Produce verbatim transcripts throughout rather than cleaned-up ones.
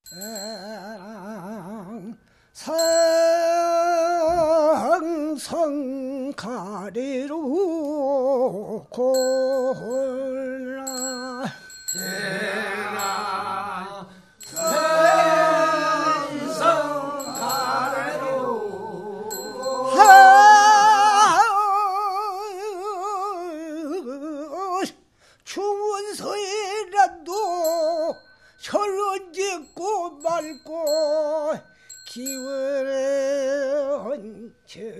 상성 가리로 골라 대나 상성 가리로 추운서이라도 혈은 짓고 말고 기원은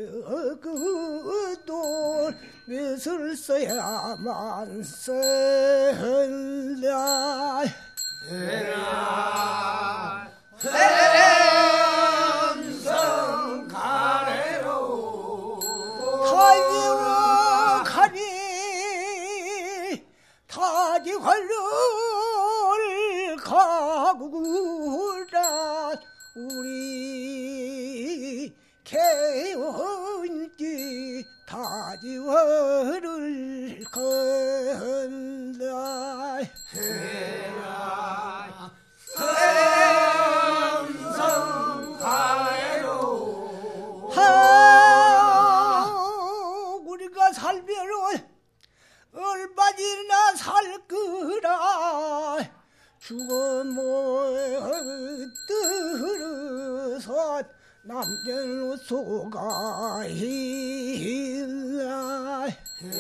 적어도 몇을 써야만 쓴다 대나 상성 가리로 타지와 가리 타지활을 가구라 우리 개운지 타지활을 건다 대나 상성 가리로 하 우리가 살면은 얼마나 살 거라 죽어 못 들어서 남편 소가 있나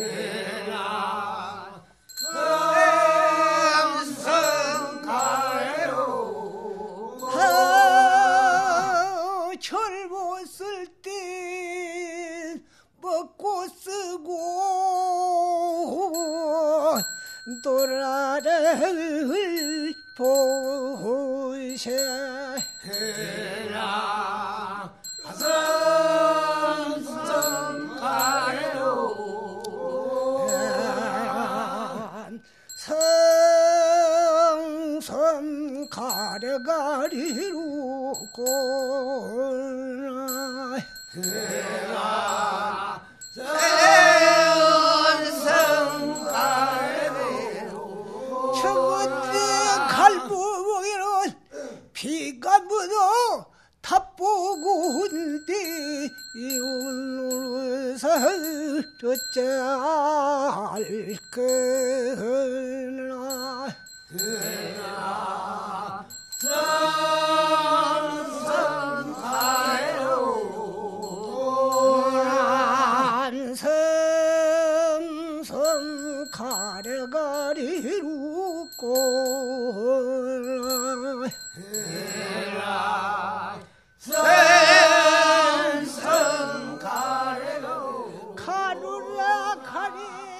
대나 상성 가리로 하 철못 쓸 때 먹고 쓰고 도라를 보셔 대나 상성 가리로 성선 가려가리로 골라 대나 상성 가리로 저번에 갈부목에는 비가 묻어 탑보고인데 이울로서 어찌할 거나 대나 상성 가리로 안성성 가려가리로 골라 대나 상성 가리로 가루라 가리